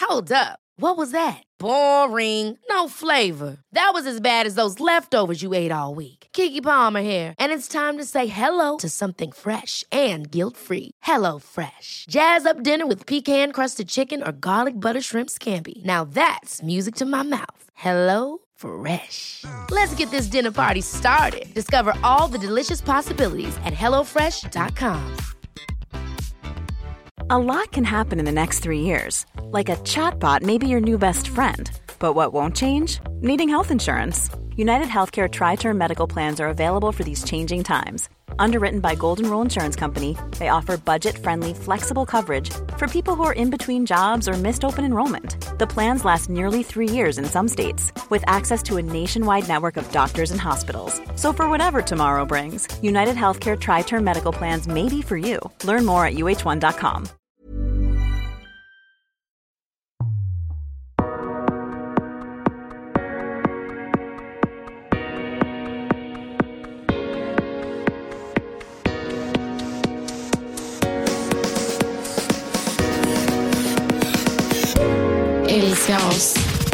Hold up. What was that? Boring. No flavor. That was as bad as those leftovers you ate all week. Keke Palmer here, and it's time to say hello to something fresh and guilt-free. Hello Fresh. Jazz up dinner with pecan-crusted chicken or garlic butter shrimp scampi. Now that's music to my mouth. Hello Fresh. Let's get this dinner party started. Discover all the delicious possibilities at hellofresh.com. A lot can happen in the next 3 years. Like a chatbot may be your new best friend. But what won't change? Needing health insurance. United Healthcare Tri-Term Medical Plans are available for these changing times. Underwritten by Golden Rule Insurance Company, they offer budget-friendly, flexible coverage for people who are in between jobs or missed open enrollment. The plans last nearly 3 years in some states, with access to a nationwide network of doctors and hospitals. So for whatever tomorrow brings, United Healthcare Tri-Term Medical Plans may be for you. Learn more at uh1.com. Älska oss.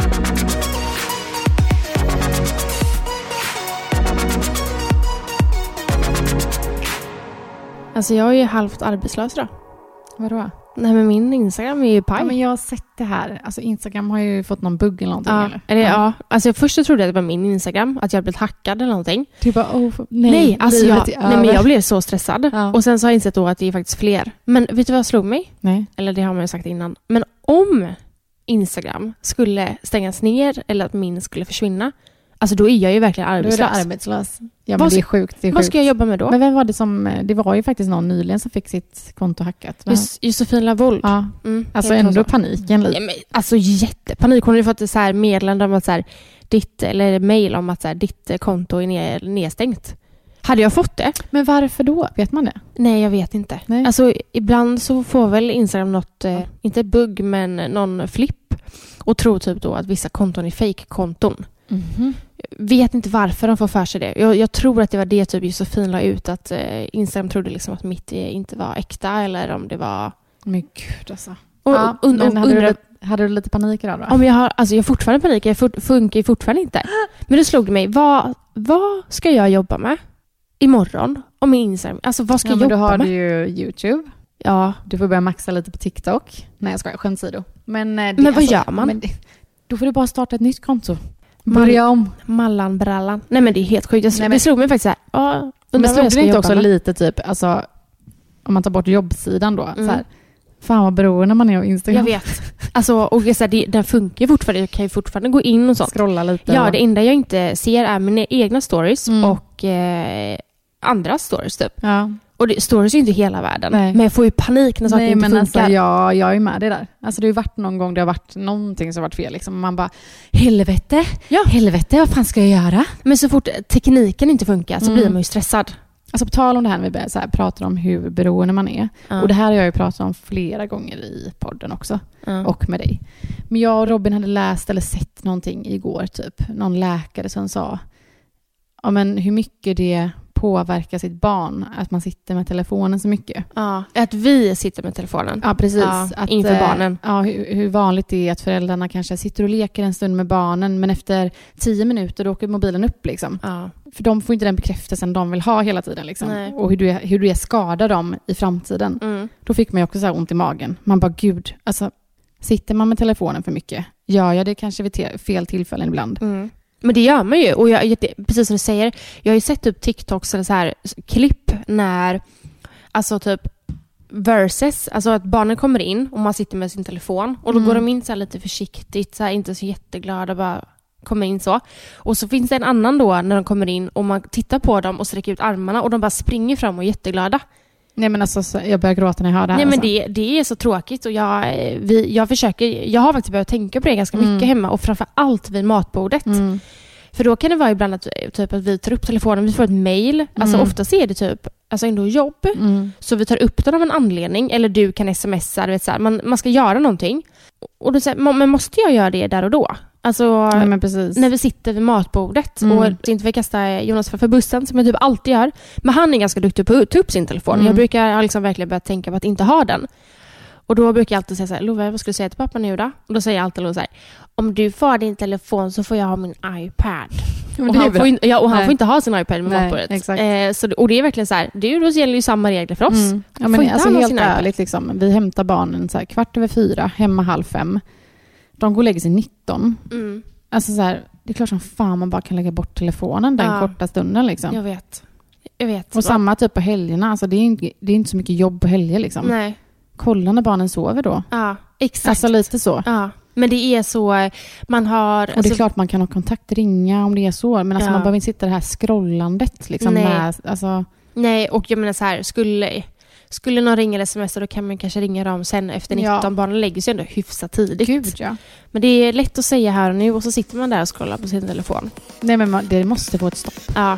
Alltså jag är ju halvt arbetslös då. Vadå? Nej, men min Instagram är ju paj. Ja, men jag har sett det här. Alltså Instagram har ju fått någon bugg eller någonting. Ja, eller? ja. Alltså först så trodde jag att det var min Instagram, att jag hade blivit hackad eller någonting. Typ bara, nej, alltså men jag blev så stressad. Ja. Och sen så har jag insett då att det är faktiskt fler. Men vet du vad jag slog mig? Nej. Eller det har man ju sagt innan. Men om Instagram skulle stängas ner eller att min skulle försvinna, alltså då är jag ju verkligen arbetslös. Då är du arbetslös. Ja, men det är sjukt. Vad ska jag jobba med då? Men vem var det som... Det var ju faktiskt någon nyligen som fick sitt konto hackat. Josefin Lavold. Ja. Alltså ändå paniken lite. Ja, men, alltså jättepanik. Hon hade fått så här meddelande om att så här, eller mejl om att så här, ditt konto är nedstängt. Hade jag fått det? Men varför då? Vet man det? Nej, jag vet inte. Nej. Alltså ibland så får väl Instagram något, inte bugg, men någon flipp. Och tror typ då att vissa konton är fake-konton. Mm-hmm. Vet inte varför de får för sig det. Jag tror att det var det typ Josefin la ut, att Instagram trodde liksom att mitt inte var äkta, eller om det var... Men gud alltså. Men hade du lite panik idag då? Om jag har fortfarande panik. Jag funkar ju fortfarande inte. Men det slog mig, vad ska jag jobba med imorgon om min Instagram? Alltså vad ska jag jobba med? Då har du ju YouTube. Ja. Du får börja maxa lite på TikTok. Nej, jag skojar, skämtsido. Men vad gör man? Då får du bara starta ett nytt konto. Börja om. Mallanbrallan. Nej, men det är helt sjukt. Det slog mig faktiskt så här. Men slog det inte också lite typ, alltså om man tar bort jobbsidan då, så här, fan vad beroende man är av Instagram. Jag vet. Alltså, och så här, den funkar ju fortfarande. Jag kan ju fortfarande gå in och sånt. Scrolla lite. Ja, det enda jag inte ser är mina egna stories och andra stories typ. Ja. Och stories är ju inte hela världen. Nej. Men jag får ju panik när saker inte funkar. Alltså, jag är med det där. Alltså det har ju varit någon gång det har varit någonting som har varit fel. Liksom. Man bara, helvete, vad fan ska jag göra? Men så fort tekniken inte funkar så blir man ju stressad. Alltså på tal om det här när vi så här, pratar om hur beroende man är. Och det här har jag ju pratat om flera gånger i podden också. Och med dig. Men jag och Robin hade läst eller sett någonting igår typ. Någon läkare som sa men hur mycket det påverkar sitt barn att man sitter med telefonen så mycket. Ja, att vi sitter med telefonen. Ja, precis. Ja, inför barnen. Ja, hur vanligt det är att föräldrarna kanske sitter och leker en stund med barnen, men efter 10 minuter då åker mobilen upp liksom. Ja. För de får inte den bekräftelsen de vill ha hela tiden liksom. Nej. Och hur du skadar dem i framtiden. Då fick man ju också så här ont i magen. Man bara, gud, alltså sitter man med telefonen för mycket? Ja, det kanske vid fel tillfällen ibland. Men det gör man ju. Och precis som du säger, jag har ju sett upp TikToks eller så här klipp när, alltså typ versus, alltså att barnen kommer in och man sitter med sin telefon och då går de in så här lite försiktigt, så här, inte så jätteglada, bara kommer in så. Och så finns det en annan då när de kommer in och man tittar på dem och sträcker ut armarna och de bara springer fram och är jätteglada. Nej, men alltså jag börjar gråta när jag hör det här. Nej, men det är så tråkigt och jag har faktiskt börjat tänka på det ganska mycket hemma och framför allt vid matbordet. För då kan det vara ibland att vi tar upp telefonen, vi får ett mejl. Alltså ofta är det typ ändå jobb. Så vi tar upp den av en anledning. Eller du kan smsa, du vet, så här, man ska göra någonting. Och då säger men måste jag göra det där och då? Alltså när vi sitter vid matbordet. Och inte för att kasta Jonas för bussen som jag typ alltid gör. Men han är ganska duktig på att ta upp sin telefon. Jag brukar liksom verkligen börja tänka på att inte ha den. Och då brukar jag alltid säga så här, Love, vad ska du säga till pappa nu då? Och då säger jag alltid Love så här, om du får din telefon så får jag ha min iPad. Och han får inte ha sin iPad med matbordet. Och det är verkligen så här, då gäller ju samma regler för oss. Ja, men alltså helt ärligt liksom, vi hämtar barnen så här 4:15, hemma 4:30. De går och lägger sig 19. Alltså så här, det är klart som fan man bara kan lägga bort telefonen den korta stunden liksom. Jag vet. Och samma typ på helgerna, alltså det är inte så mycket jobb på helger liksom. Nej. Kolla när barnen sover då. Ja, exakt. Alltså lite så. Ja. Men det är så, man har... Och det är klart man kan ha kontakt, ringa om det är så. Men alltså man behöver inte sitta det här scrollandet liksom. Nej, och jag menar så här, skulle någon ringa sms då kan man kanske ringa dem sen efter 19. Ja. Barnen lägger sig ändå hyfsat tidigt. Gud, ja. Men det är lätt att säga här och nu och så sitter man där och scrollar på sin telefon. Nej, men det måste få ett stopp. Ja.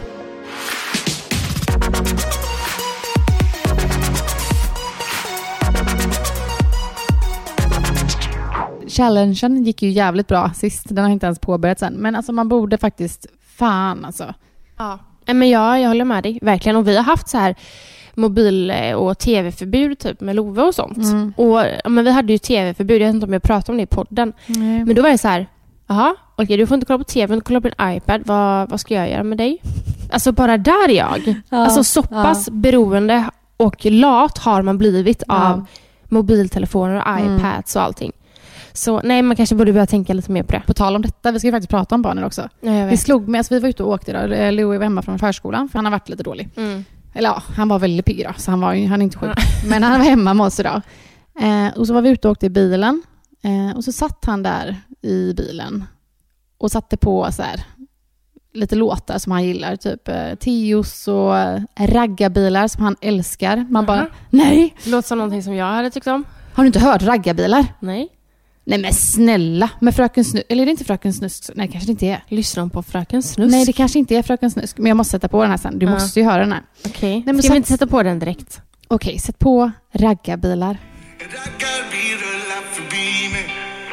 Challengen gick ju jävligt bra sist. Den har inte ens påbörjat sen. Men alltså man borde faktiskt... Fan alltså. Ja. Men jag håller med dig. Verkligen. Och vi har haft så här mobil- och tv-förbud typ med Love och sånt. Men vi hade ju tv-förbud. Jag vet inte om jag pratade om det i podden. Men då var det så här... Okej, du får inte kolla på tv, men kolla på din iPad. Vad ska jag göra med dig? Alltså bara där jag. Alltså så pass beroende och lat har man blivit av mobiltelefoner och iPads och allting. Så nej, man kanske borde börja tänka lite mer på det. På tal om detta, vi ska ju faktiskt prata om barnen också. Det slog mig, alltså vi var ute och åkte idag. Louis var hemma från förskolan, för han har varit lite dålig. Eller ja, han var väldigt pigg då, så han är inte sjuk. Men han var hemma med oss idag. Och så var vi ute och åkte i bilen. Och så satt han där i bilen och satte på så här lite låtar som han gillar, typ Teos och raggarbilar som han älskar. Man bara, nej! Det låter som någonting som jag hade tyckt om. Har du inte hört raggarbilar? Nej. Nej men snälla, med Fröken Snusk, eller är det inte Fröken Snusk? Nej, kanske det inte är. Lyssnar de på Fröken Snusk? Nej, det kanske inte är Fröken Snusk, men jag måste sätta på den här sen. Du måste ju höra den här. Okej. Nej, men ska vi inte sätta på den direkt? Okej, sätt på raggarbilar. Raggarbil rullar förbi mig.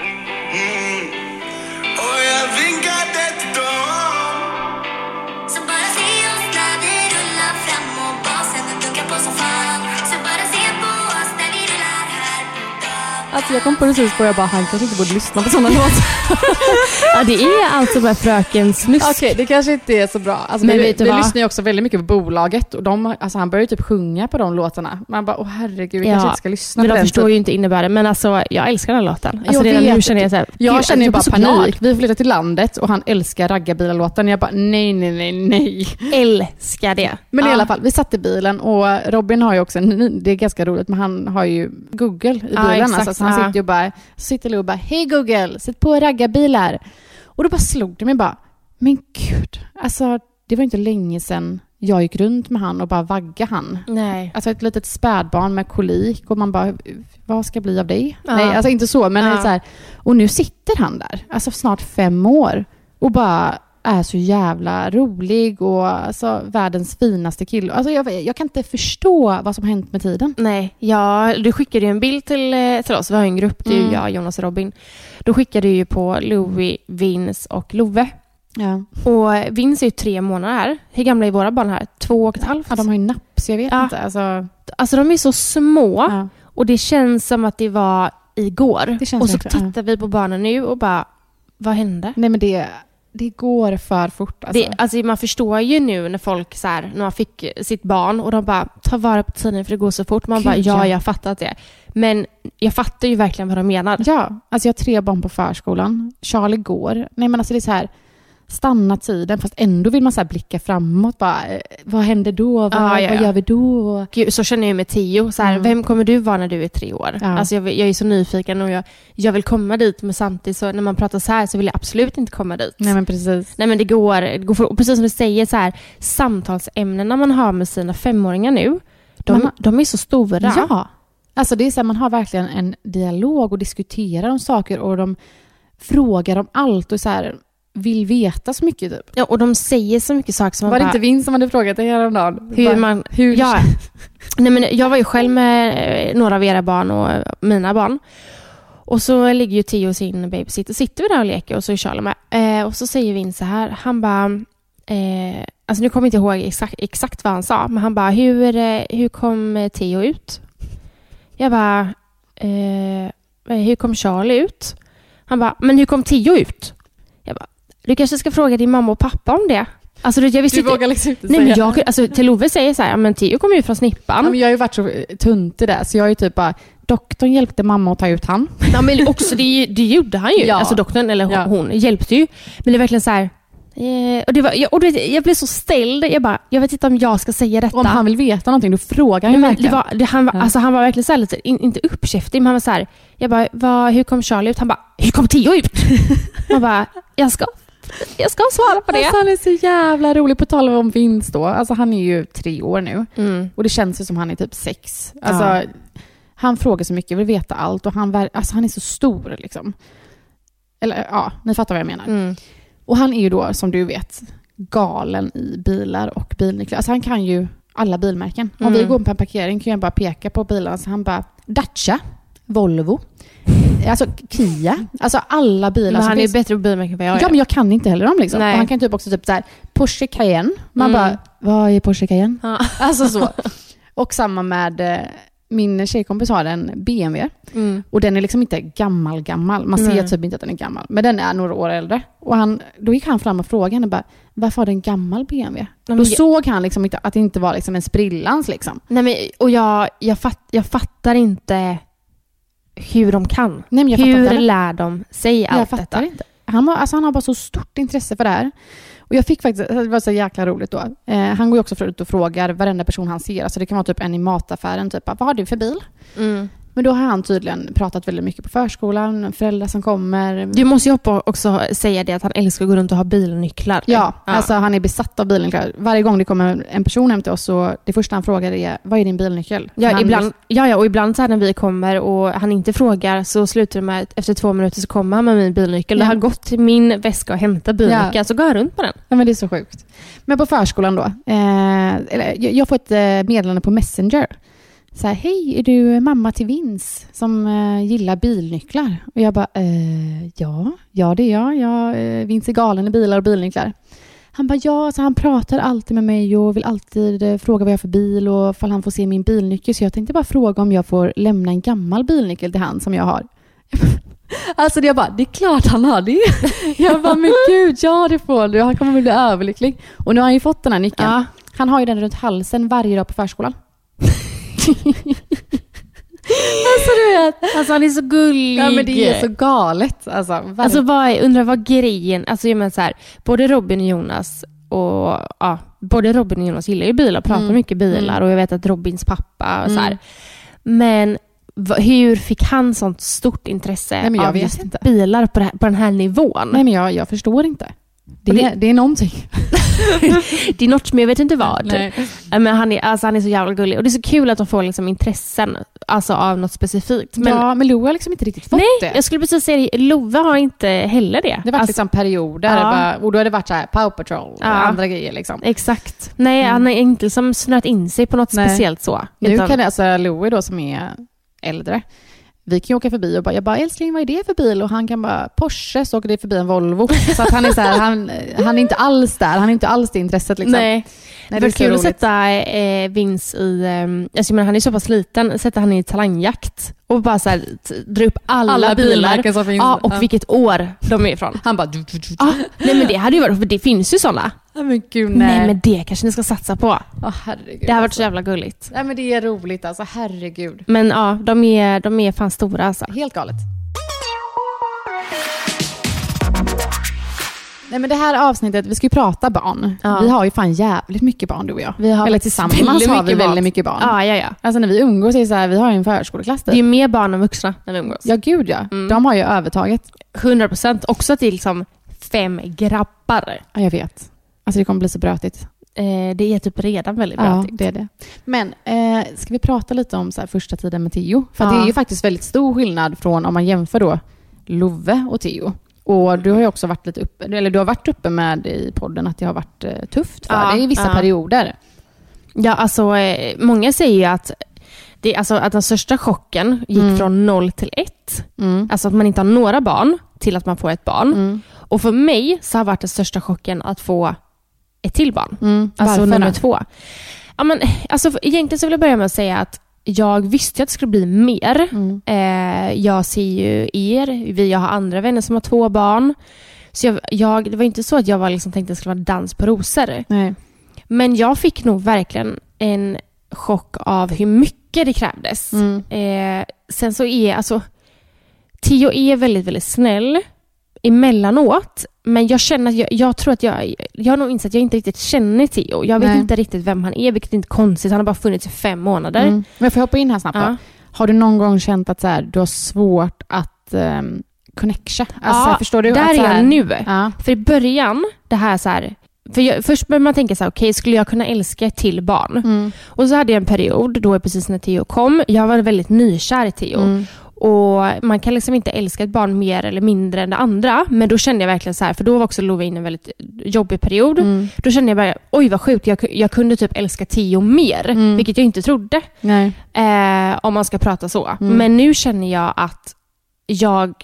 Och jag vinkade till dem. Så bara se oss när vi rullar fram och basen dunkar på som fan. Så bara se på oss när vi rullar här på dagen. Alltså jag kom precis på, jag bara, han kanske inte borde lyssna på sådana låtar. Ja, det är alltså med Fröken Snusk. Okej, det kanske inte är så bra. Alltså, men vi lyssnar ju också väldigt mycket på bolaget. Och han börjar ju typ sjunga på de låtarna. Man bara, herregud, vi kanske inte ska lyssna på den. Men de förstår ju inte innebörden. Men alltså, jag älskar den låten. Alltså, nu känner jag så här, jag känner ju bara panik. Vi flyttar till landet och han älskar raggarbilar-låten. Jag bara, nej. Älskar det. Men i alla fall, vi satt i bilen och Robin har ju också det är ganska roligt, men han har ju Google i bilen. Alltså, så han sitter ju bara, hej Google, sätt på raggarbilar. Och då bara slog det mig bara, men gud, alltså det var inte länge sedan jag gick runt med han och bara vagga han. Nej. Alltså ett litet spädbarn med kolik och man bara, vad ska bli av dig? Nej, alltså inte så, men så här, och nu sitter han där, alltså snart 5 år och bara är så jävla rolig och alltså världens finaste kille. Alltså jag kan inte förstå vad som hänt med tiden. Nej, du skickade ju en bild till oss. Vi har en grupp, du, jag, Jonas och Robin. Då skickade du ju på Louis, Vince och Love. Ja. Och Vince är ju 3 månader här. Hur gamla är våra barn här? 2,5? Ja, de har ju napp, så jag vet inte. Alltså de är så små och det känns som att det var igår. Och så tittar vi på barnen nu och bara, vad hände? Nej, men det går för fort. Alltså. Man förstår ju nu när folk så här, när man fick sitt barn och de bara, ta vara på tiden för det går så fort. Man bara, jag fattar det. Men jag fattar ju verkligen vad de menar. Ja, alltså jag har 3 barn på förskolan. Charlie går. Nej, men alltså det är så här, stanna tiden, fast ändå vill man så här blicka framåt. Bara, vad händer då? Vad gör vi då? Gud, så känner jag med Theo. Så här, vem kommer du vara när du är 3 år? Ja. Alltså jag är så nyfiken och jag vill komma dit, men samtidigt så när man pratar så här så vill jag absolut inte komma dit. Nej, men precis. Nej, men det går för, precis som du säger, så här, samtalsämnena man har med sina 5-åringar nu, de är så stora. Ja, alltså det är så här, man har verkligen en dialog och diskuterar om saker och de frågar om allt och så här vill veta så mycket typ. Ja, och de säger så mycket saker som var det inte Vince som hade frågat dig häromdagen? Hur? Ja. Nej, men jag var ju själv med några av era barn och mina barn. Och så ligger ju Theo och sin babysitter och sitter vi där och leker och så är Charlie med. Och så säger Vince så här, han bara alltså nu kommer jag inte ihåg exakt vad han sa, men han bara, hur kom Theo ut? Jag bara, hur kom Charlie ut? Han bara, men hur kom Theo ut? Jag bara, du kanske ska fråga din mamma och pappa om det. Alltså, jag visste du vågar liksom inte nej, säga. Men jag, alltså, till Love säger så här, men Theo kom ut från snippan. Ja, men jag har ju varit så tunt i det, så jag är ju typ bara, doktorn hjälpte mamma att ta ut han. Ja, men också det gjorde han ju. Ja. Alltså doktorn eller hon hjälpte ju. Men det är verkligen så här. Och det var, jag blev så ställd. Jag vet inte om jag ska säga detta. Om han vill veta någonting, då frågar han ju verkligen. Han var verkligen så här lite, inte uppkäftig, men han var så här. Jag bara, hur kom Charlie ut? Han bara, hur kom Theo ut? Man bara, jag ska svara på det. Alltså, han är så jävla rolig, på tal om vinst då. Alltså han är ju 3 år nu. Och det känns ju som han är typ 6. Alltså han frågar så mycket, vill veta allt, och han är så stor liksom. Eller ja, ni fattar vad jag menar. Och han är ju då, som du vet, galen i bilar och bilnycklar. Alltså han kan ju alla bilmärken. Om vi går på en parkering kan jag bara peka på bilarna. Så han bara, Dacia, Volvo, alltså Kia, alltså alla bilar. Men han är finns... bättre på bilmärken än vad jag är. Ja, men jag kan inte heller dem liksom. Och han kan typ också typ så här, Porsche Cayenne. Man bara, vad är Porsche Cayenne? Ja. Alltså så. Och samma med... Min tjejkompis har en BMW. Och den är liksom inte gammal. Man ser typ inte att den är gammal. Men den är några år äldre. Och då gick han fram och frågade henne bara, varför har den en gammal BMW? Då såg han liksom inte att det inte var liksom en sprillans liksom. Nej, men, och jag fattar inte hur de kan. Nej, men hur lär de sig allt detta? Jag fattar inte. Han har bara så stort intresse för det här. Och jag fick faktiskt, det var så jäkla roligt då. Han går ju också ut och frågar varenda person han ser. Alltså det kan vara typ en i mataffären, typ, vad har du för bil? Men då har han tydligen pratat väldigt mycket på förskolan, föräldrar som kommer. Du måste ju också säga det att han älskar att gå runt och ha bilnycklar. Ja, alltså han är besatt av bilnycklar. Varje gång det kommer en person hem till oss, så det första han frågar är, vad är din bilnyckel? Och ibland så här när vi kommer och han inte frågar, så slutar det med efter 2 minuter så kommer han med min bilnyckel. Det har gått till min väska och hämtat bilnyckeln, så går han runt på den. Ja, men det är så sjukt. Men på förskolan då, jag får ett meddelande på Messenger. Så här, hej, är du mamma till Vince som gillar bilnycklar? Och jag bara, ja det är jag. Vince är galen i bilar och bilnycklar. Han bara, ja, så han pratar alltid med mig och vill alltid fråga vad jag har för bil och ifall han får se min bilnyckel. Så jag tänkte bara fråga om jag får lämna en gammal bilnyckel till han som jag har. Alltså det är klart han har det. Jag bara, men gud, ja det får du. Han kommer bli överlycklig. Och nu har han ju fått den här nyckeln. Ja. Han har ju den runt halsen varje dag på förskolan. Alltså du vet, alltså han är så gullig. Ja, men det är så galet. Alltså undrar vad grejen. Alltså jag menar så här, både Robin och Jonas gillar ju bilar, pratar mycket bilar, och jag vet att Robins pappa och så här. Men hur fick han sånt stort intresse av just bilar på den här nivån? Nej, men jag förstår inte. Det är någonting. Det är något som jag vet inte vad. Nej. Men han är så jävla gullig. Och det är så kul att de får liksom intressen av något specifikt. Men Love har liksom inte riktigt fått det. Jag skulle precis säga det. Love har inte heller det. Det har varit liksom perioder. Och då har det varit så här Paw Patrol och andra grejer liksom. Exakt. Nej, han har inte liksom snöat in sig på något speciellt så. Nu kan det, alltså Love då som är äldre, vi kan ju åka förbi och jag bara, älskling, vad är det för bil? Och han kan bara, Porsche, så åker det förbi en Volvo. Så att han är så här, han är inte alls där. Han är inte alls det intresset liksom. Nej, det var kul att sätta Vince i, alltså, men han är så pass liten, sätta han i talangjakt och bara så här, dra upp alla bilar som finns. Ja, och vilket år de är ifrån. Han bara nej, men det hade ju varit, för det finns ju såna. Men gud, nej, men det kanske ni ska satsa på. Herregud, det har varit så jävla gulligt. Nej, men det är roligt alltså, herregud. Men ja, de är fan stora alltså. Helt galet. Nej, men det här avsnittet, vi ska ju prata barn. Ja. Vi har ju fan jävligt mycket barn, du och jag. Eller tillsammans har vi väldigt mycket barn. Ja. Alltså när vi umgås är det så här, vi har ju en förskoleklass. Det är ju mer barn än vuxna när vi umgås. Ja, gud ja. De har ju övertaget. 100%. Också att det är liksom 5 grabbar. Ja, jag vet. Alltså det kommer bli så brötigt. Det är typ redan väldigt brötigt. Ja, det är det. Men ska vi prata lite om så här, första tiden med Theo? För det är ju faktiskt väldigt stor skillnad från om man jämför då Love och Theo. Och du har ju också varit du har varit uppe med i podden att det har varit tufft för dig i vissa perioder. Ja, alltså många säger ju att att den största chocken gick från 0 till 1. Alltså att man inte har några barn till att man får ett barn. Och för mig så har varit den största chocken att få ett till barn. Alltså nummer 2. Ja, men, alltså, egentligen så vill jag börja med att säga att jag visste att det skulle bli mer. Jag ser ju jag har andra vänner som har 2 barn. Så det var inte så att jag var liksom tänkte att det skulle vara dans på rosor. Nej. Men jag fick nog verkligen en chock av hur mycket det krävdes. Sen så Theo är väldigt, väldigt snäll emellanåt. Men jag känner att jag tror att jag har nog insett att jag inte riktigt känner Theo. Jag vet inte riktigt vem han är, vilket är inte konstigt. Han har bara funnits i 5 månader. Men jag får hoppa in här snabbt då. Har du någon gång känt att så här, du har svårt att connecta? Alltså, förstår du? Där att, är så här, jag nu. För i början, det här så här... Först börjar man tänka så här, okej, skulle jag kunna älska ett till barn? Och så hade jag en period då precis när Theo kom. Jag var väldigt nykär i Theo. Och man kan liksom inte älska ett barn mer eller mindre än det andra. Men då kände jag verkligen så här, för då var också Love in en väldigt jobbig period. Då kände jag bara, oj vad sjukt, jag kunde typ älska Theo mer. Vilket jag inte trodde. Om man ska prata så. Men nu känner jag att jag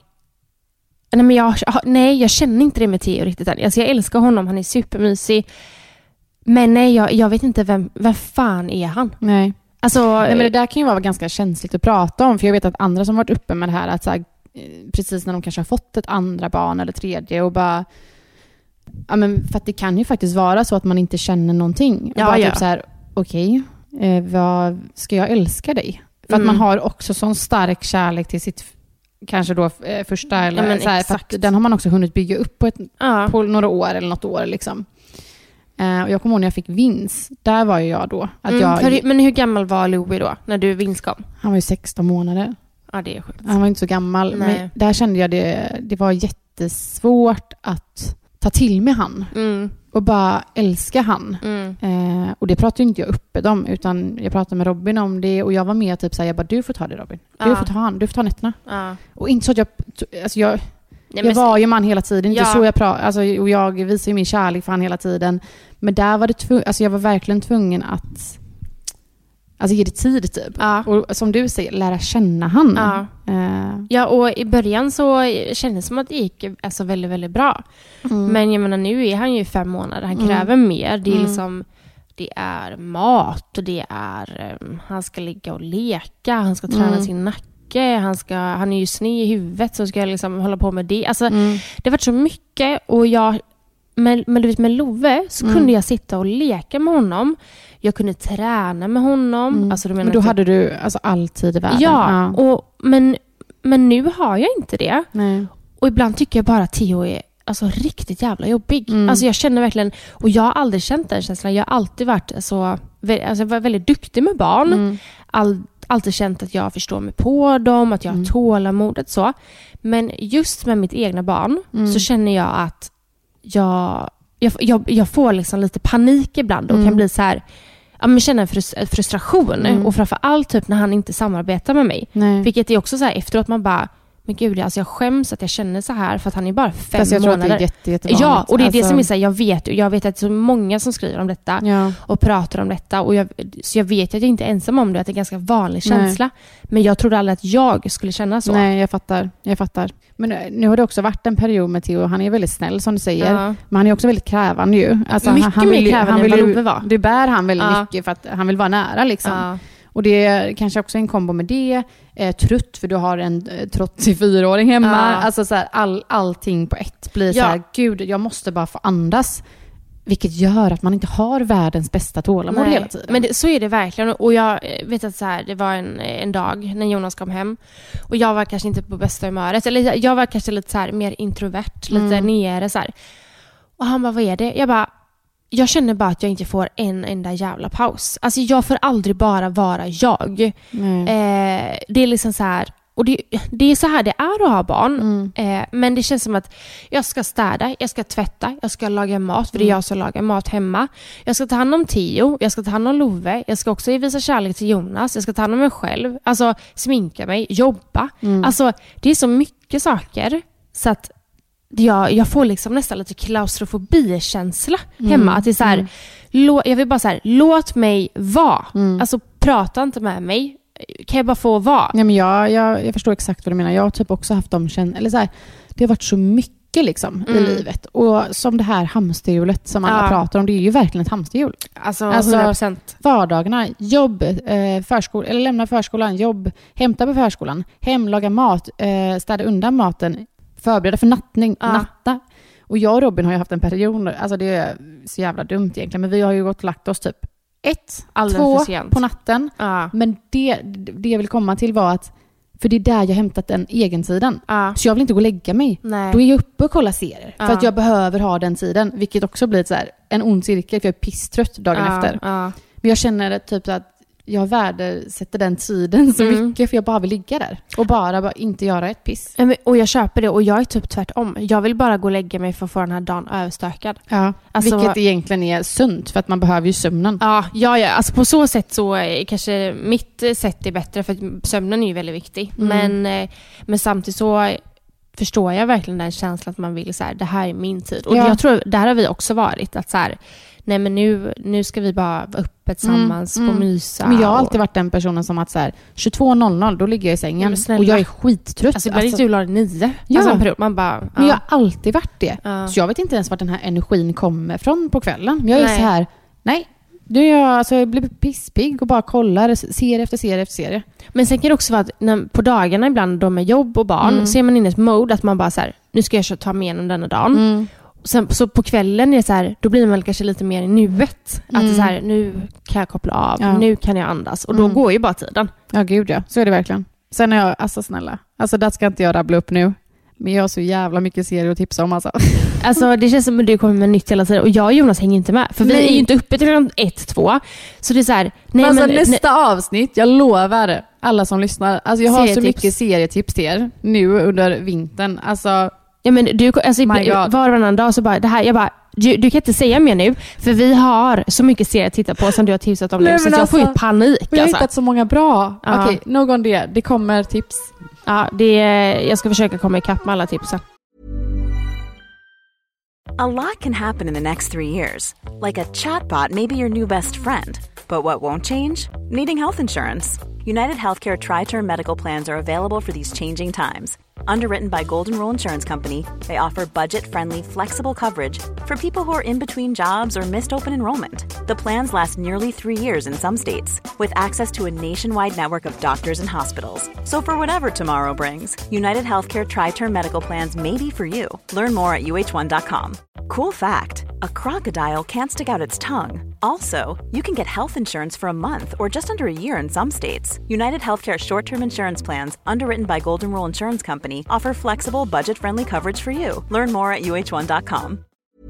känner inte det med Theo riktigt än. Alltså jag älskar honom, han är supermysig. Men nej, jag vet inte vem fan är han? Nej. Alltså, men det där kan ju vara ganska känsligt att prata om. För jag vet att andra som varit uppe med det här, att så här, precis när de kanske har fått ett andra barn eller tredje och bara... Ja, men för att det kan ju faktiskt vara så att man inte känner någonting. Och bara typ så här, okej, vad ska jag älska dig? För att man har också sån stark kärlek till sitt... Kanske då första eller så här, för att den har man också hunnit bygga upp på några år eller något år liksom. Och jag kommer ihåg när jag fick Vince, där var ju jag då att men hur gammal var Louie då när du Vince kom? Han var ju 16 månader. Ja, det är sjukt. Han var inte så gammal. Men där kände jag det var jättesvårt att ta till med han och bara älska han. Och det pratade inte jag uppe om, utan jag pratade med Robin om det och jag var med typ så här, jag bara, du får ta det Robin. Du får ta han, du får ta nätterna. Och inte så att jag var ju man hela tiden, inte så jag pratade, alltså, och jag visade ju min kärlek för han hela tiden. Men där var det jag var verkligen tvungen att ge det tid typ. Och som du säger, lära känna han. Ja, och i början så kändes det som att det gick alltså väldigt, väldigt bra. Men jag menar, nu är han ju 5 månader. Han kräver mer. Det är liksom, det är mat och det är han ska ligga och leka, han ska träna sin nacke, han är ju sned i huvudet, så ska jag liksom hålla på med det. Alltså det var så mycket, och men du vet, med Love så kunde jag sitta och leka med honom. Jag kunde träna med honom. Alltså, men då hade du alltså alltid i världen. Ja. Men nu har jag inte det. Nej. Och ibland tycker jag bara att Theo är alltså riktigt jävla jobbig. Alltså jag känner verkligen, och jag har aldrig känt den känslan. Jag har alltid varit jag var väldigt duktig med barn. Alltid känt att jag förstår mig på dem, att jag har tålamodet så. Men just med mitt egna barn så känner jag att jag får liksom lite panik ibland och kan bli så här, men känna en frustration och framförallt typ när han inte samarbetar med mig. Vilket är också så här efteråt man bara, men gud, alltså jag skäms att jag känner så här för att han är bara 5 månader. Jag tror att det är jättevanligt. Ja, och det är det som är så här, jag vet att det är så många som skriver om detta och pratar om detta, och så jag vet att jag inte är ensam om det, att det är en ganska vanlig känsla. Men jag trodde aldrig att jag skulle känna så. Nej, jag fattar. Men nu har det också varit en period med Theo. Han är väldigt snäll som du säger. Men han är också väldigt krävande ju. Alltså, mycket mer krävande än vad Love var. Det bär han väldigt mycket för att han vill vara nära liksom. Och det är kanske också en kombo med det. Trött för du har en 34-åring hemma. Alltså så här, allting på ett blir så här, gud, jag måste bara få andas. Vilket gör att man inte har världens bästa tålamod hela tiden. Men så är det verkligen. Och jag vet att så här, det var en dag när Jonas kom hem. Och jag var kanske inte på bästa humöret. Eller jag var kanske lite så här, mer introvert. Lite nere så här. Och han bara, vad är det? Jag känner bara att jag inte får en enda jävla paus. Alltså jag får aldrig bara vara jag. Det är liksom så här. Och det är så här det är att ha barn. Men det känns som att jag ska städa, jag ska tvätta, jag ska laga mat. För det är jag som lagar mat hemma. Jag ska ta hand om Theo, jag ska ta hand om Love. Jag ska också visa kärlek till Jonas. Jag ska ta hand om mig själv. Alltså sminka mig, jobba. Alltså det är så mycket saker. Så att jag får liksom nästan lite klaustrofobi-känsla hemma. Att det är så här, jag vill bara så här, låt mig vara. Alltså prata inte med mig. Kan jag bara få vara? Ja, men jag förstår exakt vad du menar. Jag har typ också haft eller så här, det har varit så mycket mycket liksom i livet. Och som det här hamsterhjulet som alla pratar om, det är ju verkligen ett hamsterhjul. Alltså 100%. Vardagarna, jobb, förskola, eller lämna förskolan, jobb, hämta på förskolan, hem, laga mat, städa undan maten, förbereda för natta. Och jag och Robin har ju haft en period, alltså det är så jävla dumt egentligen, men vi har ju gått och lagt oss typ 2 på natten. Men det jag vill komma till var att, för det är där jag hämtat den egentiden. Så jag vill inte gå och lägga mig. Nej. Då är jag uppe och kollar serier. För att jag behöver ha den tiden. Vilket också blir så här, en ond cirkel, för jag är pisstrött dagen efter. Men jag känner typ att jag värdesätter den tiden så mycket, för jag bara vill ligga där. Och bara inte göra ett piss. Och jag köper det, och jag är typ tvärtom. Jag vill bara gå och lägga mig för att få den här dagen överstökad. Ja, alltså, vilket egentligen är sunt, för att man behöver ju sömnen. Ja. Alltså på så sätt så kanske mitt sätt är bättre, för att sömnen är ju väldigt viktig. Men samtidigt så förstår jag verkligen den känslan att man vill så här, det här är min tid. Och jag tror, där har vi också varit att så här, nej men nu ska vi bara vara uppe tillsammans och mysa. Men jag har alltid varit den personen som att så här 22.00 då ligger jag i sängen och jag är skittrött. Alltså ibland är det jular 9. Ja. Alltså en period, man bara, men jag har alltid varit det. Så jag vet inte ens vart den här energin kommer från på kvällen. Men jag är så här, jag blir pisspigg och bara kollar serie efter serie. Men sen kan det också vara att på dagarna ibland då med jobb och barn så är man inne i ett mode att man bara så här, nu ska jag ta mig igenom denna dagen. Sen, så på kvällen är det så här, då blir man kanske lite mer i nuet. Att det är så här, nu kan jag koppla av, nu kan jag andas. Och då går ju bara tiden. Ja, gud ja. Så är det verkligen. Sen är jag, alltså snälla. Alltså det ska inte jag rabbla upp nu. Men jag har så jävla mycket serier att tipsa om alltså. Alltså det känns som att du kommer med nytt hela tiden. Och jag och Jonas hänger inte med. För vi är ju inte uppe till 1-2. Så det är så här, nästa avsnitt, jag lovar alla som lyssnar. Alltså jag har så mycket serietips till er nu under vintern. Alltså... Ja, men du, alltså, varannan dag så bara, det här, jag bara, du kan inte säga mer nu, för vi har så mycket serier att titta på som du har tipsat om nu, så jag får ju panik. Jag har hittat så många bra. Okej, någon det kommer tips. Ja, jag ska försöka komma ikapp med alla tipsen. A lot can happen in the next 3 years. Like a chatbot may be your new best friend. But what won't change? Needing health insurance. United Healthcare Tri-Term Medical Plans are available for these changing times. Underwritten by Golden Rule Insurance Company, they offer budget-friendly, flexible coverage for people who are in between jobs or missed open enrollment. The plans last nearly 3 years in some states, with access to a nationwide network of doctors and hospitals. So for whatever tomorrow brings, United Healthcare Tri-Term Medical Plans may be for you. Learn more at uh1.com. Cool fact, a crocodile can't stick out its tongue. Also, you can get health insurance for a month or just under a year in some states. United Healthcare short-term insurance plans, underwritten by Golden Rule Insurance Company, offer flexible, budget-friendly coverage for you. Learn more at uh1.com.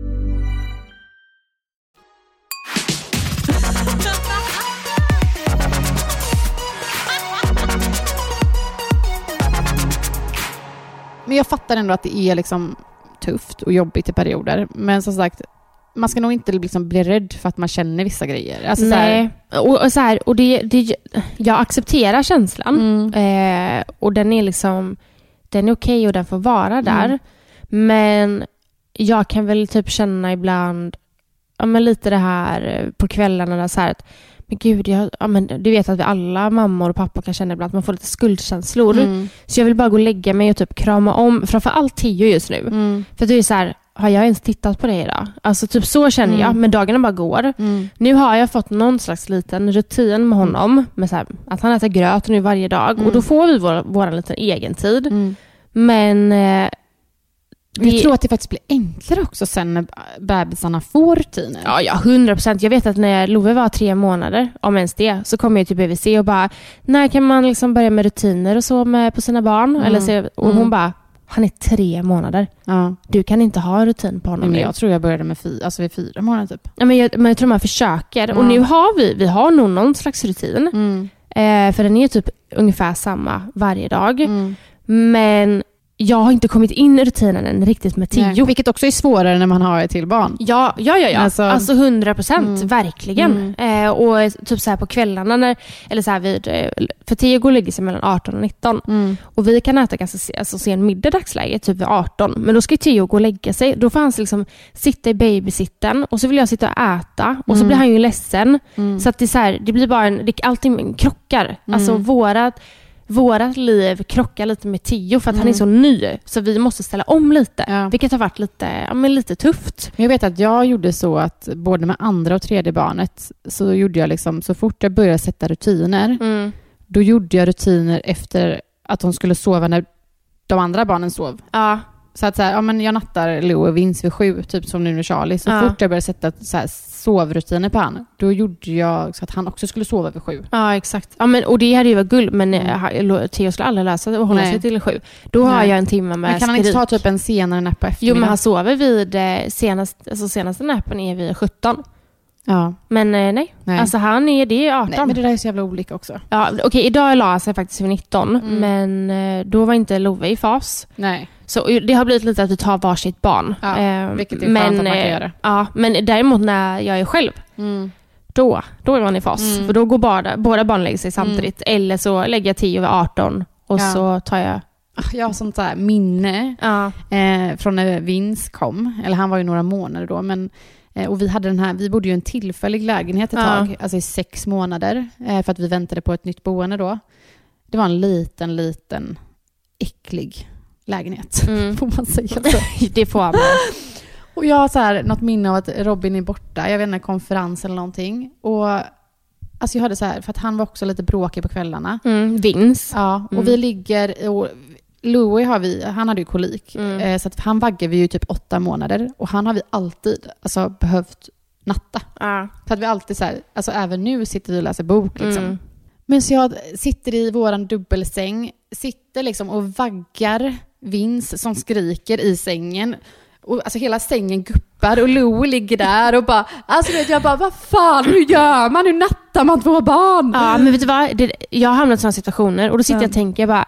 Men jag fattar ändå att det är liksom tufft och jobbigt i perioder. Men som sagt, man ska nog inte liksom bli rädd för att man känner vissa grejer. Alltså, nej. Och jag accepterar känslan. Och den är liksom, den är okej och den får vara där. Men jag kan väl typ känna ibland, men lite det här på kvällarna där så här att, men gud, du vet att vi alla mammor och pappor kan känna ibland att man får lite skuldkänslor. Så jag vill bara gå och lägga mig och typ krama om, framförallt Theo just nu. För det är så här, har jag ens tittat på det idag? Alltså typ så känner jag, men dagarna bara går. Nu har jag fått någon slags liten rutin med honom, med så här, att han äter gröt nu varje dag. Och då får vi vår liten egen tid. Men jag tror att det faktiskt blir enklare också sen när bebisarna får rutiner. Ja, 100%. Jag vet att när Love var 3 månader, om ens det, så kom jag till BVC och bara, när kan man liksom börja med rutiner och så på sina barn? Eller så, och hon bara, han är 3 månader. Ja. Du kan inte ha en rutin på honom. Men jag tror jag började med vid 4 månader typ. Ja, men jag tror man försöker. Och nu har vi har nog någon slags rutin. För den är typ ungefär samma varje dag. Men jag har inte kommit in i rutinen än riktigt med 10. Vilket också är svårare när man har ett till barn. Ja. Alltså 100%, verkligen. Och typ så här på kvällarna när, eller så här för 10 går och lägger sig mellan 18 och 19. Och vi kan äta ganska sen middag dagsläge, typ vid 18. Men då ska Theo gå och lägga sig. Då får han liksom sitta i babysitten och så vill jag sitta och äta. Och så blir han ju ledsen. Så att det är så här, det blir bara allting krockar. Alltså vårat liv krockar lite med Theo för att han är så ny. Så vi måste ställa om lite. Ja. Vilket har varit lite tufft. Jag vet att jag gjorde så att både med andra och tredje barnet så gjorde jag liksom, så fort jag började sätta rutiner, då gjorde jag rutiner efter att hon skulle sova när de andra barnen sov. Ja. Så att men jag nattar Lou och Vince vid 7, typ som nu med Charlie. Så fort jag började sätta sovrutiner på han, då gjorde jag så att han också skulle sova vid 7. Ja, exakt. Ja, men, och det hade ju varit guld, men Theo skulle aldrig läsa och hålla sig till 7. Då har jag en timme med men kan han inte ta typ en senare napp på eftermiddag? Jo, men han sover vid senaste nappen är vid 17. Ja. Men nej. Alltså det är 18. Nej, men det där är så jävla olika också. Ja, okej, idag la han sig faktiskt vid 19. Men då var inte Love i fas. Nej. Så det har blivit lite att vi tar varsitt barn. Ja, vilket är skönt att man kan göra. Ja, men däremot när jag är själv, då är man i fas. För då går båda barn lägger sig samtidigt. Eller så lägger jag 10 vid 18 och så tar jag... Jag har sånt där minne från när Vince kom. Eller han var ju några månader då, men... Och vi bodde ju i en tillfällig lägenhet ett tag, alltså i 6 månader, för att vi väntade på ett nytt boende då. Det var en liten äcklig lägenhet, får man säga så. Det får man. Och jag har något minne av att Robin är borta, jag vet inte, konferens eller någonting. Och alltså jag hade för att han var också lite bråkig på kvällarna. Vince. Ja, och vi ligger... Och Louis han hade ju kolik, så att han vaggar vi ju typ 8 månader och han har vi alltid behövt natta. Så att vi alltid alltså även nu sitter vi och läser bok liksom. Men så jag sitter i våran dubbelsäng, sitter liksom och vaggar Vince som skriker i sängen. Och alltså hela sängen guppar och Louis ligger där och bara, alltså jag bara, vad fan, hur gör man? Hur nattar man 2 barn? Ja, men vet du vad? Jag har hamnat i sådana situationer och då sitter jag och tänker bara,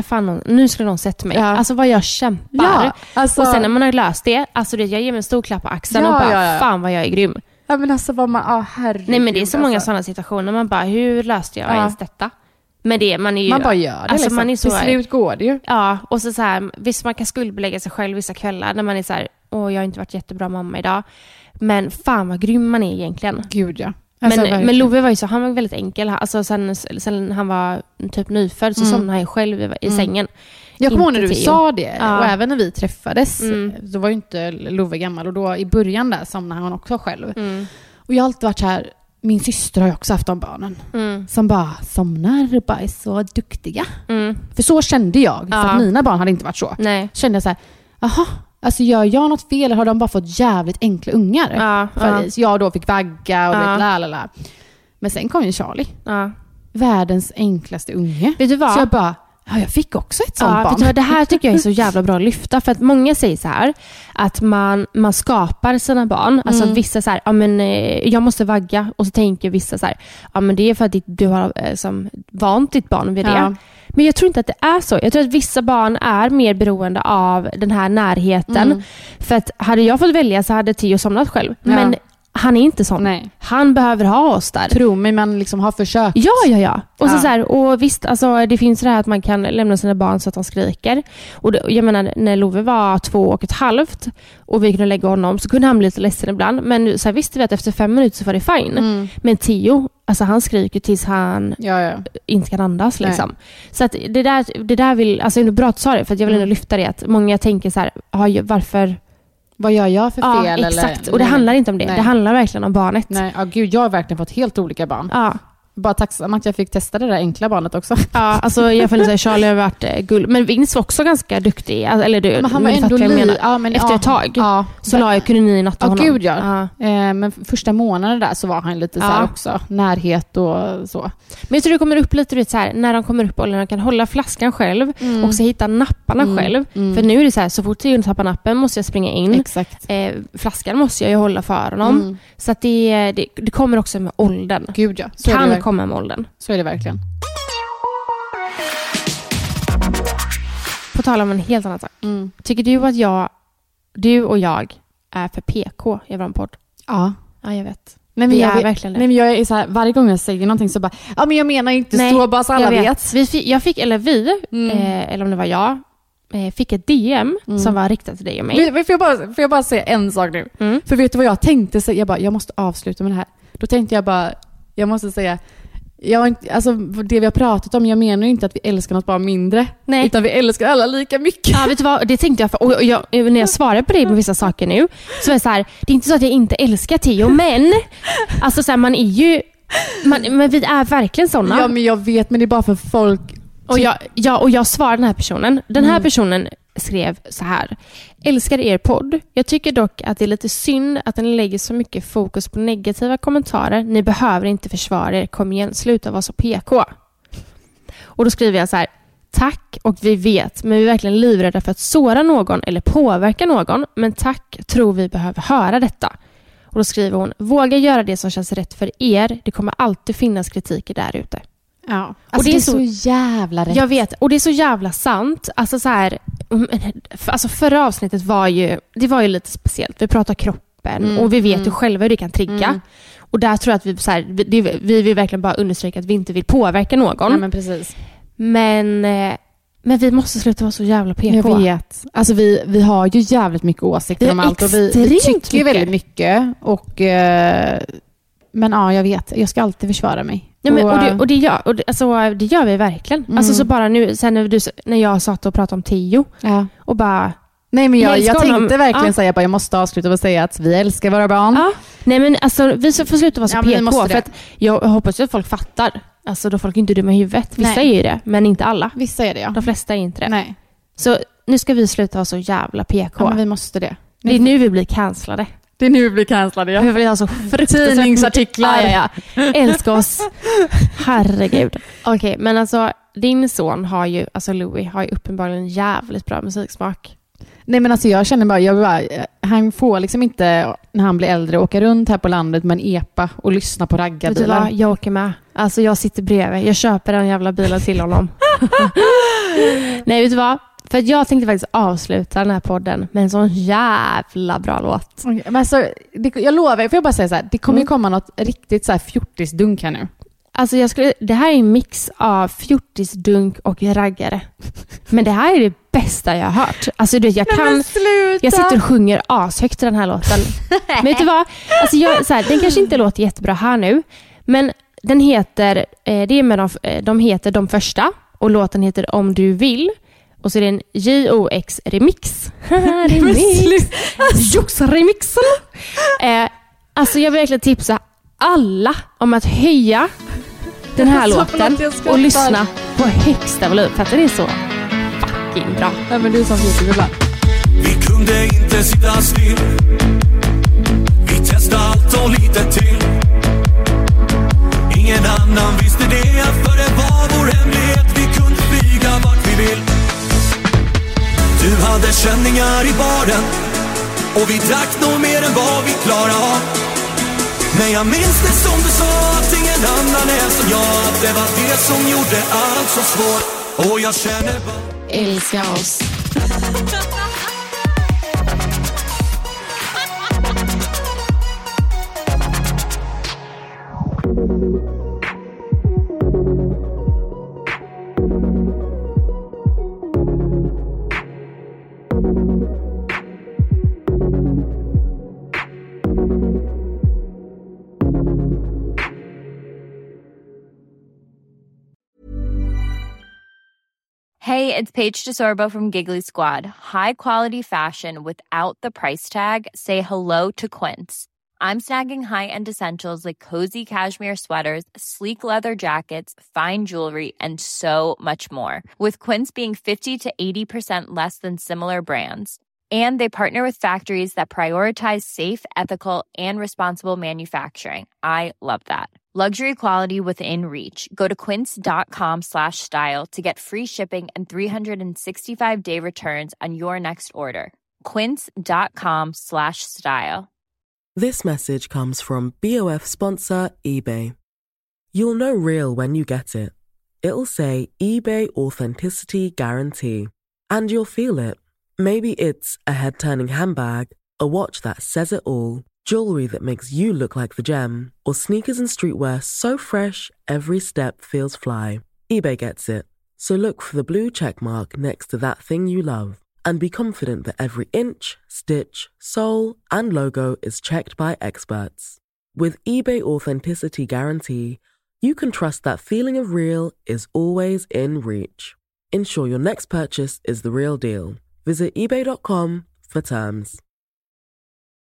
nu ska någon sätta mig. Alltså vad jag kämpar. Ja, alltså... Och sen när man har löst det, alltså jag ger mig en stor klapp på axeln och bara, fan vad jag är grym. Ja, men alltså vad man, herregud. Nej, men det är så många sådana situationer, man bara, hur löste jag ens detta? Men man bara gör det alltså liksom. Man är så, till slut går det ju. Ja, och så här, visst man kan skuldbelägga sig själv vissa kvällar när man är så här, jag har inte varit jättebra mamma idag. Men fan vad grym man är egentligen. Gud ja. Alltså, men Love var ju så, han var väldigt enkel. Alltså sen han var typ nyfödd så somnade han själv i sängen. Jag kommer ihåg när du sa det. Och även när vi träffades, då var ju inte Love gammal. Och då i början där somnade han också själv. Och jag har alltid varit så här, min syster har ju också haft de barnen. Som bara somnar och bara är så duktiga. För så kände jag. För att mina barn hade inte varit så. Nej. Kände jag så här, aha, alltså gör jag något fel eller har de bara fått jävligt enkla ungar? För jag då fick vagga och lalala. Men sen kom ju Charlie. Världens enklaste unge. Vet du vad? Så jag bara, jag fick också ett sånt barn. Vet du vad? Det här tycker jag är så jävla bra att lyfta. För att många säger så här, att man skapar sina barn. Alltså att vissa så här, jag måste vagga. Och så tänker vissa så här, men det är för att du har vant ditt barn vid det. Men jag tror inte att det är så. Jag tror att vissa barn är mer beroende av den här närheten. För att hade jag fått välja så hade Theo somnat själv. Men han är inte sån. Nej. Han behöver ha oss där. Tro mig, man liksom har försökt. Ja. Och så här, och visst, alltså, det finns det här att man kan lämna sina barn så att de skriker. Och jag menar, när Love var 2,5 och vi kunde lägga honom så kunde han bli lite ledsen ibland. Men så här, visste vi att efter 5 minuter så var det fine. Men Theo, alltså han skriker tills han inte kan andas liksom. Så att det där vill, alltså det är bra att du sa det, för att jag vill ändå lyfta det, att många tänker så här, varför... Vad gör jag för fel? Ja, exakt. Eller? Och det handlar inte om det. Nej. Det handlar verkligen om barnet. Nej, gud, jag har verkligen fått helt olika barn. Ja. Bara tacksam att jag fick testa det där enkla barnet också. Ja, alltså jag får säga Charlie har varit guld. Men Vince var också ganska duktig. Eller du, men han var ändå efter ett tag så kunde ni natta honom. Gud, men första månaden där så var han lite så här också. Närhet och så. Men jag tror det kommer upp lite så här, när de kommer upp och när de kan hålla flaskan själv och så hitta napparna själv. För nu är det så här, så fort jag tappar nappen måste jag springa in. Exakt. Flaskan måste jag ju hålla för honom. Så att det kommer också med åldern. Gud ja. Så kan komma med åldern. Så är det verkligen. På tal om en helt annan sak. Tycker du att du och jag är för PK i vår podd? Ja, jag vet. Men vi är verkligen det. Nej, men jag är så här, varje gång jag säger någonting så bara, men jag menar inte så, bara så alla vet. Jag fick, eller eller om det var jag, fick ett DM som var riktat till dig och mig. Får jag bara säga en sak nu? För vet du vad jag tänkte? Jag måste avsluta med det här. Då tänkte jag bara, jag måste säga, Alltså det vi har pratat om, jag menar inte att vi älskar något bara mindre. Nej. Utan vi älskar alla lika mycket. Ja, vet du vad? Det tänkte jag, och när jag svarar på det med vissa saker nu, så är det så här, det är inte så att jag inte älskar Theo, men alltså så här, man är ju men vi är verkligen såna. Ja, men jag vet, men det är bara för folk. Och jag svarar den här personen. Den här personen skrev så här: älskar er podd. Jag tycker dock att det är lite synd att den lägger så mycket fokus på negativa kommentarer. Ni behöver inte försvara er. Kom igen, sluta vara så PK. Och då skriver jag så här: tack, och vi vet, men vi är verkligen livrädda för att såra någon eller påverka någon. Men tack, tror vi behöver höra detta. Och då skriver hon: våga göra det som känns rätt för er. Det kommer alltid finnas kritiker där ute. Ja, alltså och det är så jävla rätt. Jag vet, och det är så jävla sant. Alltså så här, alltså förra avsnittet var ju lite speciellt. Vi pratar kroppen och vi vet ju själva hur det kan trigga. Och där tror jag att vi vill verkligen bara understryka att vi inte vill påverka någon. Ja, men precis. Men vi måste sluta vara så jävla PK. Jag vet. Alltså vi har ju jävligt mycket åsikter om allt och vi tycker ju väldigt mycket. Och men ja, jag vet. Jag ska alltid försvara mig. Ja, men, och det gör vi verkligen. Alltså så bara nu sen när jag satt och pratade om Theo och bara nej, men jag tänkte verkligen säga jag måste avsluta och säga att vi älskar våra barn. Ja. Nej, men alltså vi får sluta vara så PK för att jag hoppas att folk fattar. Alltså då folk inte är dumma i huvudet. Vissa är ju det, men inte alla. Vissa är det, ja. De flesta är inte det. Nej. Så nu ska vi sluta vara så jävla PK. Ja, men vi måste det. Det är nu vi blir cancellade. Det är nu vi blir cancellade, ja. Vi vill ha så tidningsartiklar. Ja. Älskar oss. Herregud. Okej, men alltså din son har ju, alltså Louis har ju uppenbarligen jävligt bra musiksmak. Nej, men alltså jag känner bara han får liksom inte när han blir äldre åka runt här på landet med en epa och lyssna på raggarbilar. Vet du vad? Jag åker med. Alltså jag sitter bredvid. Jag köper den jävla bilen till honom. Nej, vet du vad? För jag tänkte faktiskt avsluta den här podden med en sån jävla bra låt. Okay, men alltså, jag lovar, får jag bara säga så här, det kommer ju komma något riktigt så här fjortisdunk här nu. Alltså det här är en mix av fjortisdunk och raggare. Men det här är det bästa jag har hört. Alltså jag sitter och sjunger ashögt till den här låten. Men vet du vad? Alltså den kanske inte låter jättebra här nu, men den heter de heter De Första och låten heter Om du vill. Och så är det en JOX remix. JOX-remixen. Alltså jag vill verkligen tipsa alla om att höja den här låten och lyssna på högsta volym. För att det är så fucking bra. Ja, men du är som jättebra. Vi kunde inte sitta still. Vi testade allt och lite till. Ingen annan visste det, för det var vår hemlighet. Vi kunde flyga vart vi vill. Du hade känningar i baren och vi drack nog mer än vad vi klarade av. Men jag minns det som du sa, att ingen annan är som jag. Att det var det som gjorde allt så svårt. Och jag känner bara älska oss. Hey, it's Paige DeSorbo from Giggly Squad. High quality fashion without the price tag. Say hello to Quince. I'm snagging high-end essentials like cozy cashmere sweaters, sleek leather jackets, fine jewelry, and so much more. With Quince being 50 to 80% less than similar brands. And they partner with factories that prioritize safe, ethical, and responsible manufacturing. I love that. Luxury quality within reach. Go to quince.com/style to get free shipping and 365-day returns on your next order. Quince.com/style. This message comes from BOF sponsor eBay. You'll know real when you get it. It'll say eBay Authenticity Guarantee. And you'll feel it. Maybe it's a head-turning handbag, a watch that says it all, jewelry that makes you look like the gem, or sneakers and streetwear so fresh every step feels fly. eBay gets it. So look for the blue check mark next to that thing you love and be confident that every inch, stitch, sole, and logo is checked by experts. With eBay Authenticity Guarantee, you can trust that feeling of real is always in reach. Ensure your next purchase is the real deal. Visit ebay.com for terms.